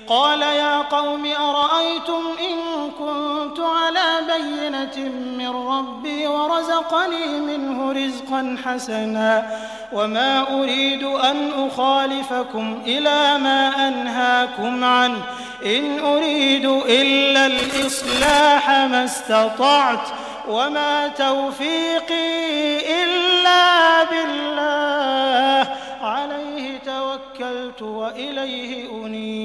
قال يا قوم أرأيتم إن كنت على بينة من ربي ورزقني منه رزقا حسنا وما أريد أن أخالفكم إلى ما أنهاكم عنه إن أريد إلا الإصلاح ما استطعت وما توفيقي إلا بالله عليه توكلت وإليه أنيب